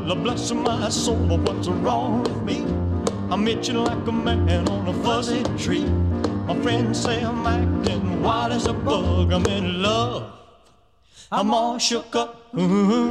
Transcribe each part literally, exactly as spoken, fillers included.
Lord bless my soul, what's wrong with me? I'm itching like a man on a fuzzy tree. My friends say I'm acting wild as a bug. I'm in love, I'm all shook up. Ooh,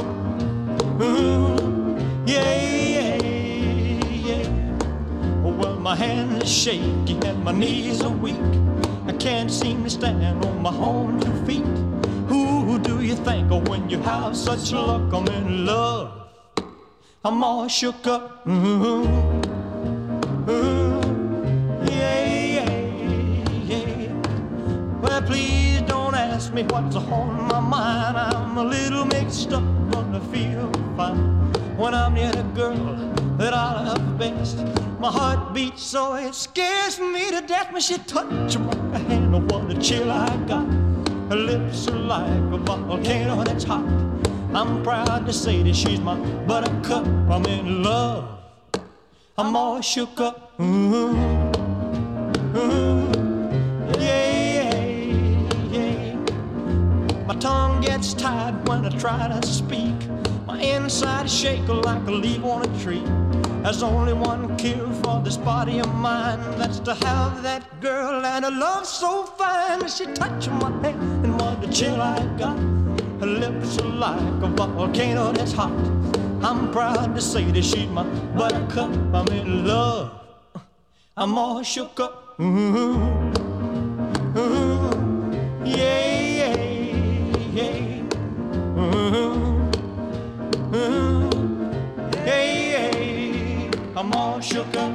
ooh, yeah, yeah, yeah. Well, my hands are shaky and my knees are weak. I can't seem to stand on my own two feet. Who do you think of when you have such luck? I'm in love, I'm all shook up. Ooh, ooh, yeah, yeah, yeah. Well, please don't ask me what's on my mind. I'm a little mixed up, but I feel fine when I'm near the girl that I love best. My heart beats so it scares me to death when she touches my hand. Oh, what a chill I got. Her lips are like a volcano that's hot. I'm proud to say that she's my buttercup. I'm in love, I'm all shook up. Ooh, ooh, yeah, yeah. My tongue gets tied when I try to speak. My inside shake like a leaf on a tree. There's only one cure for this body of mine. That's to have that girl and a love so fine. She touched my hand and what a chill I got. Her lips are like a volcano that's hot. I'm proud to say that she's my buttercup. I'm in love, I'm all shook up. Ooh, ooh, yeah, yeah, yeah. Ooh, ooh, yeah, yeah. I'm all shook up.